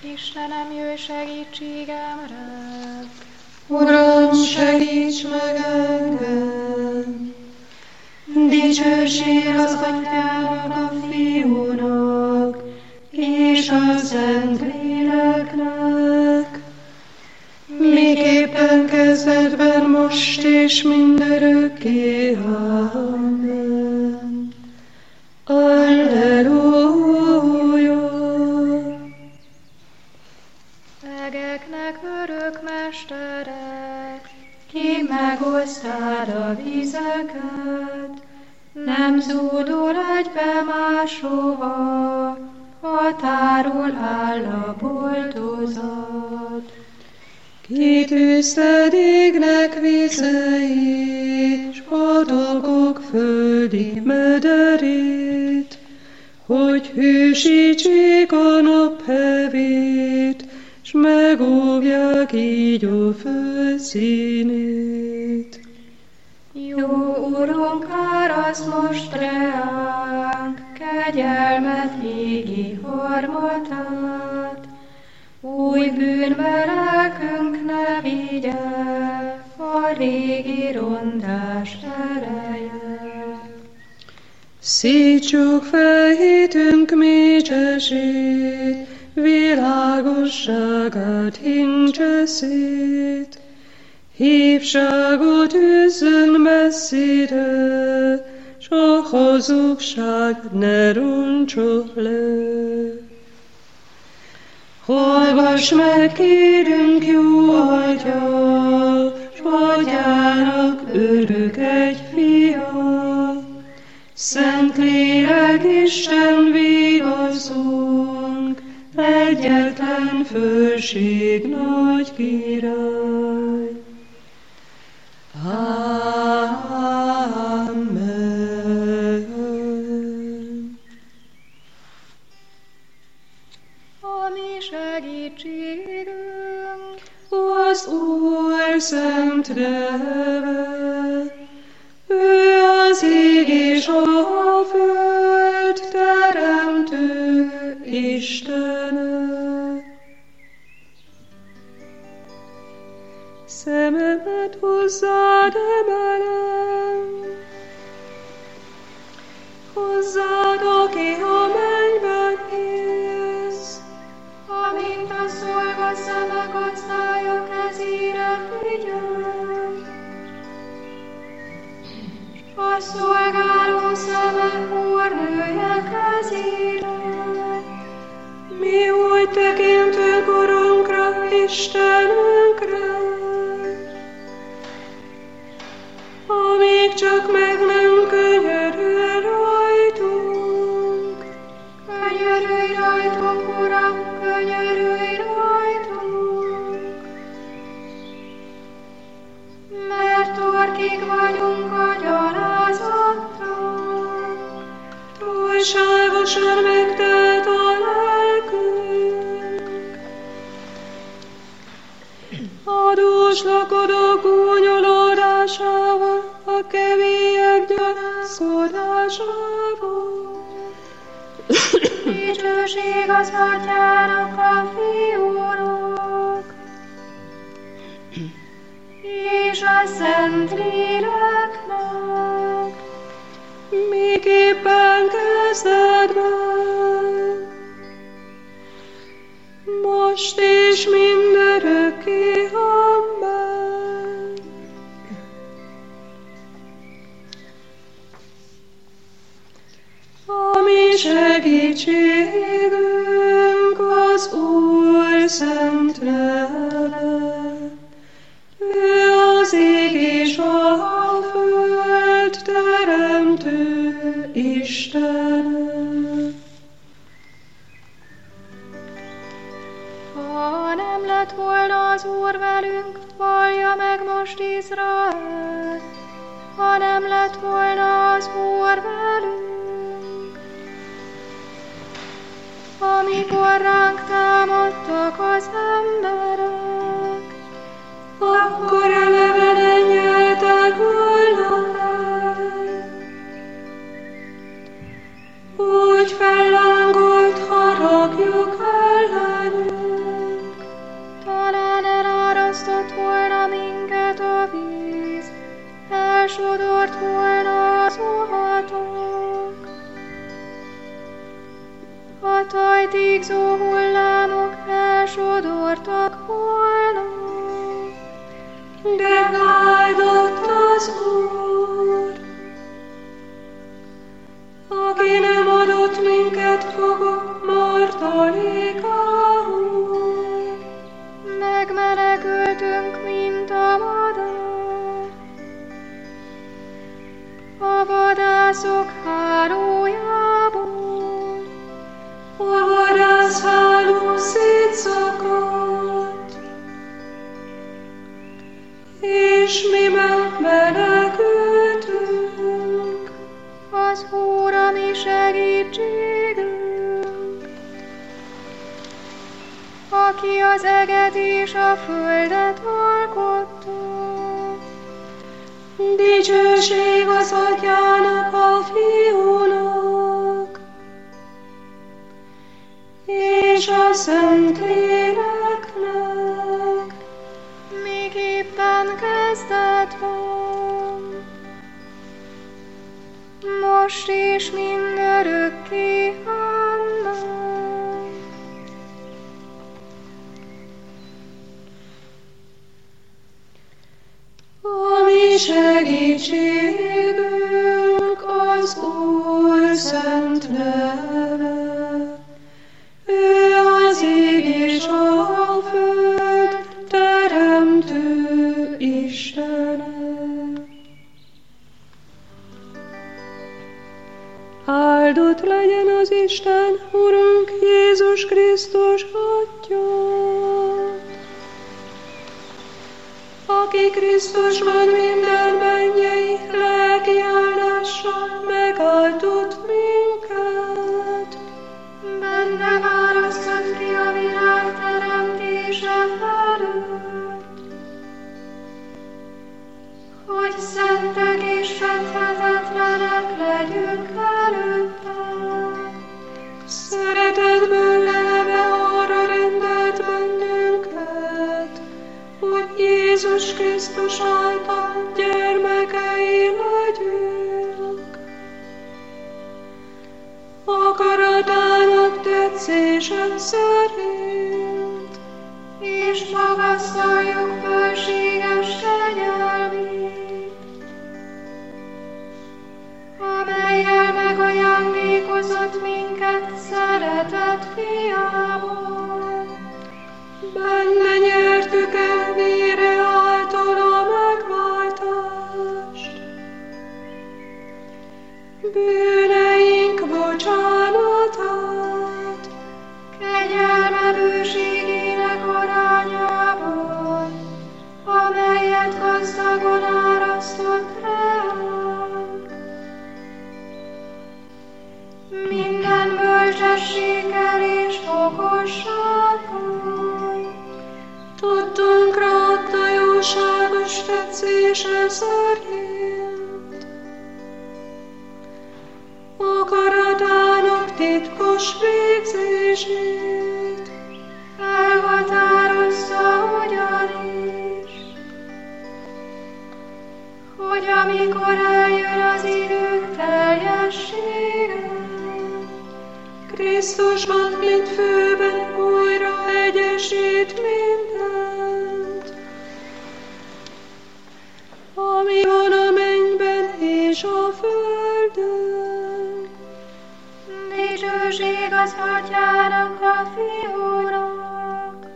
Istenem, jöjj segítségemre! Uram, segíts meg engem! Dicsőség az Atyának, a Fiúnak, és a Szentléleknek, miképpen kezdetben, most és mindörökké. Amen. Alleluja! Egeknek örök mestere, ki megosztád a vizeket, nem zúdul egybe máshova, határól áll a boltozat. Kitűzted égnek vizeit, s patakok földi mederét, hogy hűsítsék a naphevét, s megóvják így a föld színét. Jó Urunk, árasz most reánk, kegyelmet égi harmatát, új bűnbe lelkünk ne vigye, a régi rondás ereje. Szítsuk fel hitünk mécsesét, világosságát hincse szét, hívságot űzzön messzire, s a hazugság ne roncsa le. Hallgass meg, kérünk, jó Atya, s Atyának örök egy fia, Szentlélek Isten vigaszunk, egyetlen fölség nagy király. Amen. A mi segítségünk Az Úr szent neve, ő az ég és a föld teremtő Istene. Szememet hozzád emelem, hozzád, aki a mennyben élsz, amint a szolga szeme gazdája kezére figyel, a szolgáló szeme úrnője kezére. mi úgy tekintünk Urunkra, Istenünkre, amíg csak meg nem könyörül rajtunk. Könyörülj rajtunk, Uram, könyörülj rajtunk! Mert torkig vagyunk a gyalázattal, Túlságosan megtelt a lelkünk. Adós lakodó gúnyolódásával, a kevélyek gyalázkodásával. dicsőség az Atyának, a Fiúnak, és a Szentléleknek, Miképpen kezdetben, most és mindörökké. Amen. A mi segítségünk az Úr szent neve, ő az ég és a föld teremtő Istene. ha nem lett volna az Úr velünk, vallja meg most Izrael, ha nem lett volna az Úr velünk. Amikor ránk támadtak az emberek, akkor elevenen nyeltek volna el. Úgy fellángolt haragjuk ellenünk, a tajtékzó hullámok elsodortak volna. De áldott az Úr, aki nem adott minket fogok martalékául. Megmenekültünk, mint a madár, a vadászok hálójából. A vadászháló szétszakadt, és mi megmenekültünk. Az Úr a mi segítségünk, aki az eget és a földet alkotta. Dicsőség az Atyának, a Fiúnak, és a Szentléleknek, miképpen kezdetben, most és mindörökké. Amen. A mi segítségünk az Úr szent neve. Ő az ég és a föld teremtő Istene. Áldott legyen az Isten, Urunk Jézus Krisztus Atya, aki Krisztusban minden mennyei lelki áldással megáldott minket. Benne választott ki a világ teremtése előtt, hogy szentek és fethetetlenek legyünk előtte. Szeretetből lelve arra rendelt bennünket, hogy Jézus Krisztus által gyermekei legyünk. Akaratának tetszése szerint, És magasztaljuk bölséges kegyelmét, amellyel megajándékozott minket szeretett fiából. benne nyertük el vére által a megváltást. Bűneink bocsánatát, Kegyelme bőségének arányában, amelyet gazdagon árasztott ránk. Minden bölcsességgel és okossággal tudtunkra adta jóságos tetszése szerint. Akaratának titkos végzését elhatározta ugyanis, hogy amikor eljön az idők teljessége, Krisztusban, mint főben újra egyesít mindent, ami van a mennyben és a földön. dicsőség az Atyának, a Fiúnak,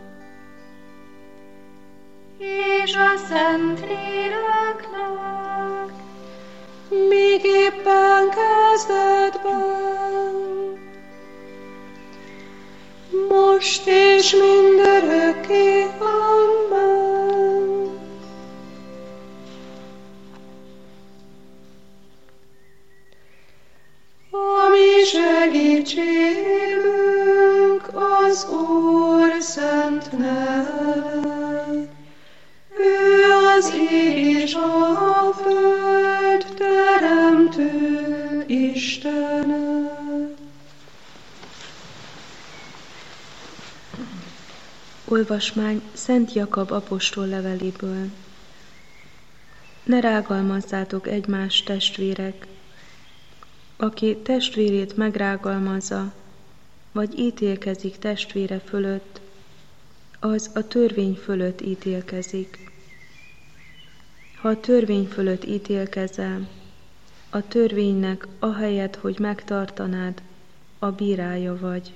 és a Szentléleknek, Miképpen kezdetben, most és mindörökké. Amen. A mi segítségünk az Úr szent neve. Ő az ég és a föld teremtő Istene. Olvasmány Szent Jakab apostol leveléből. Ne rágalmazzátok egymást, testvérek! Aki testvérét megrágalmazza, vagy ítélkezik testvére fölött, az a törvény fölött ítélkezik. Ha a törvény fölött ítélkezel, a törvénynek ahelyett, hogy megtartanád, a bírája vagy.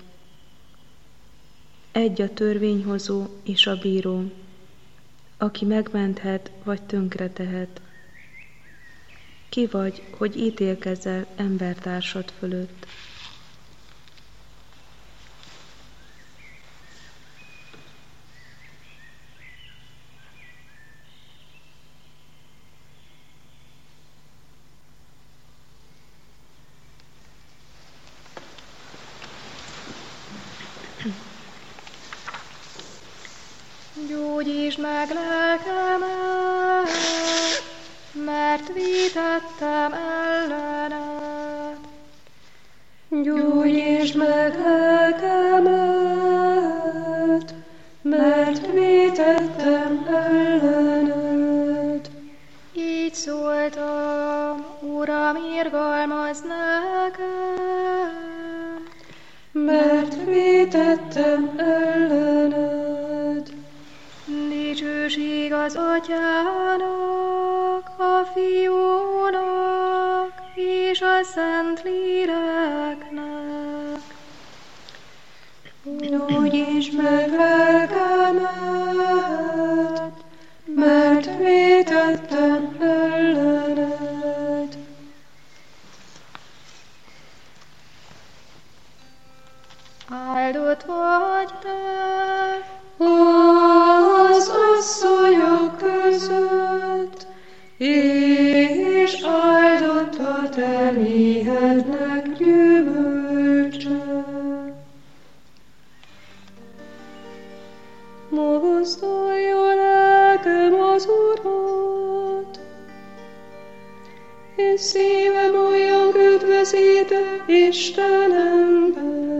Egy a törvényhozó és a bíró, aki megmenthet vagy tönkretehet. Ki vagy, hogy ítélkezel embertársad fölött? Gyógyítsd meg lelkemet, mert vétettem ellened. Gyógyítsd meg lelkemet, mert vétettem ellened. Így szóltam, Uram, irgalmazz nekem, mert vétettem ellened. Dicsőség az Atyának, a Fiúnak és a Szent Léleknek. Gyógyítsd meg lelkemet, mert vétettem ellened. Áldott vagy te az asszonyok között, és áldott a te méhednek gyümölcse. Magasztalja lelkem az Urat, és szívem olyan üdvözítő Istenemben.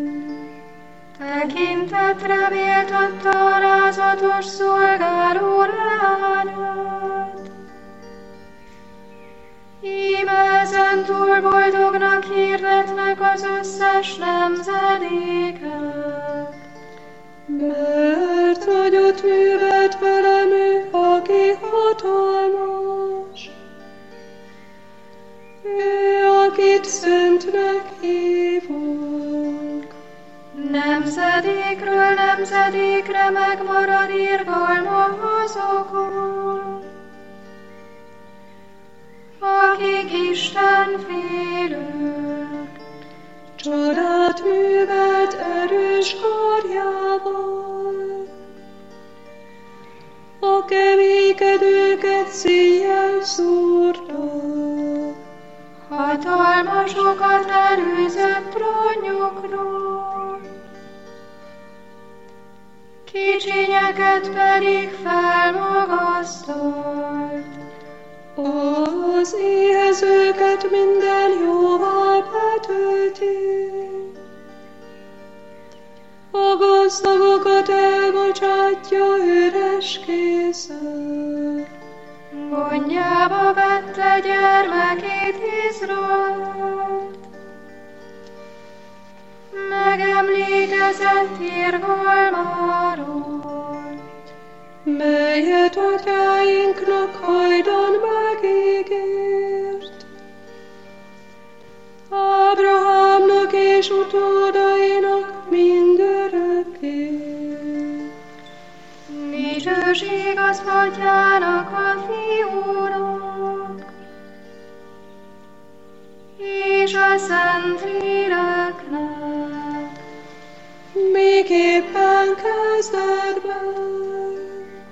tekintetre méltatta alázatos szolgáló lányát. Íme ezentúl boldognak hirdetnek az összes nemzedékek. Mert nagyot művelt velem ő, aki hatalmas. Ő, akit szentnek hívunk. Nemzedékről nemzedékre megmarad irgalma azokon, akik Isten félők. Csodát művelt erős karjával, a keménykedőket széjjel szúrta. Hatalmasokat előzött trónjukról, kicsinyeket pedig felmagasztalt. Az éhezőket minden jóval betölti, a gazdagokat elbocsátja üres kézzel. Gondjába vette gyermekét Izraelt, megemlékezett irgalmáról, melyet atyáinknak hajdan megígért, Ábrahámnak és utódainak mindörökké. Dicsőség az Atyának, a Fiúnak és a Szent Léleknek. Miképpen kezdetben,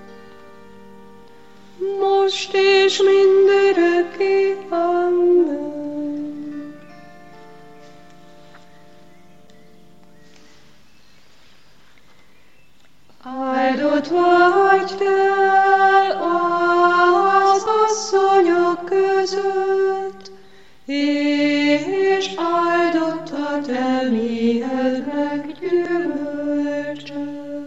most és mindörökké. Amen. Áldott vagy te az asszonyok között, és áldott a te méhednek gyümölcse.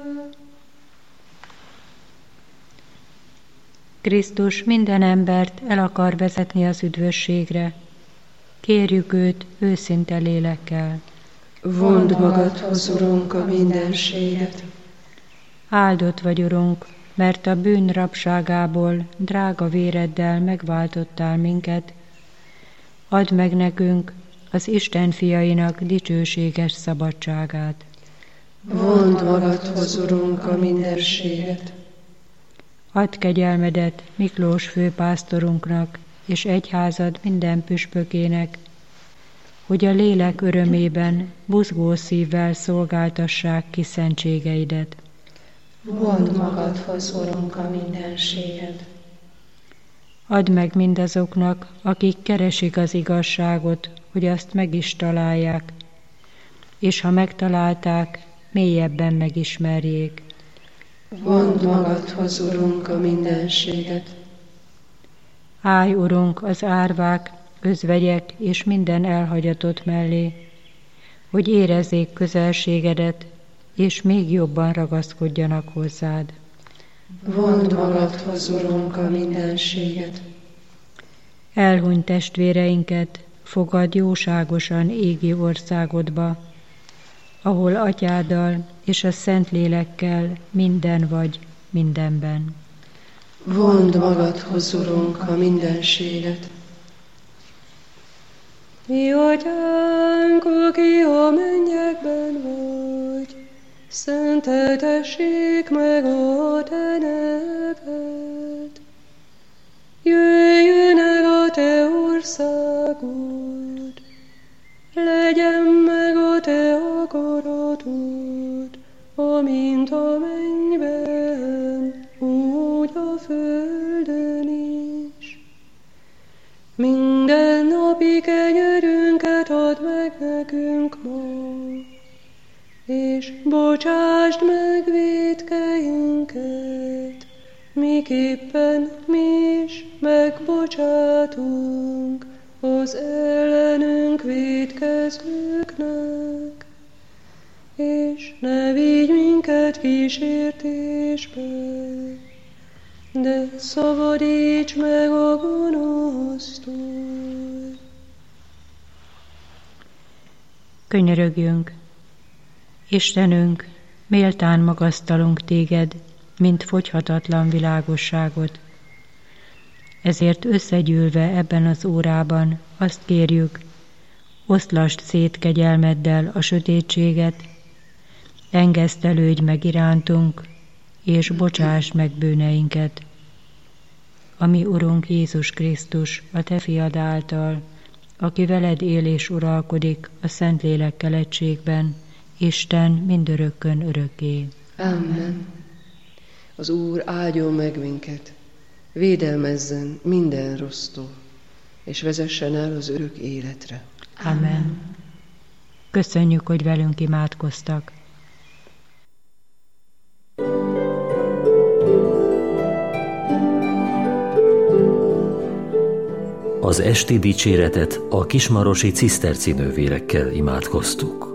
Krisztus minden embert el akar vezetni az üdvösségre. Kérjük őt őszinte lélekkel. Vondd magadhoz, Urunk, a mindenséget. Áldott vagy, Urunk, mert a bűn rabságából drága véreddel megváltottál minket. Add meg nekünk az Isten fiainak dicsőséges szabadságát. Vondd magadhoz, Urunk, a mindenséget. Add kegyelmedet Miklós főpásztorunknak és egyházad minden püspökének, hogy a lélek örömében buzgó szívvel szolgáltassák ki szentségeidet. Vondd magadhoz, Urunk, a mindenséget. Add meg mindazoknak, akik keresik az igazságot, hogy azt meg is találják, és ha megtalálták, mélyebben megismerjék. Vondd magadhoz, Urunk, a mindenséget. Állj, Urunk, az árvák, özvegyek és minden elhagyatott mellé, hogy érezzék közelségedet, és még jobban ragaszkodjanak hozzád. Vondd magadhoz, Urunk, a mindenséget. Elhunyt testvéreinket fogadd jóságosan égi országodba, ahol atyáddal és a Szentlélekkel minden vagy mindenben. Vondd magadhoz, Urunk, a mindenséget. Mi atyánk, aki a mennyekben vagy, szenteltessék meg a te neved. Jöjjön el a te országod, legyen meg a te akaratod, amint a mennyben, úgy a földön is. Minden napi kenyerünket add meg nekünk ma, és bocsásd meg vétkeinket, miképpen mi is megbocsátunk az ellenünk vétkezőknek, és ne vigy minket kísértésbe, de szabadíts meg a gonosztól. Könyörögjünk! Istenünk, méltán magasztalunk téged, mint fogyhatatlan világosságot. Ezért összegyűlve ebben az órában azt kérjük, oszlasd szét kegyelmeddel a sötétséget, engesztelődj meg irántunk, és bocsásd meg bűneinket. A mi Urunk Jézus Krisztus, a te fiad által, aki veled él és uralkodik a Szentlélekkel egységben, Isten mindörökkön örökké. Amen. Az Úr áldjon meg minket, védelmezzen minden rossztól, és vezessen el az örök életre. Amen. Köszönjük, hogy velünk imádkoztak. Az esti dicséretet a kismarosi ciszterci nővérekkel imádkoztuk.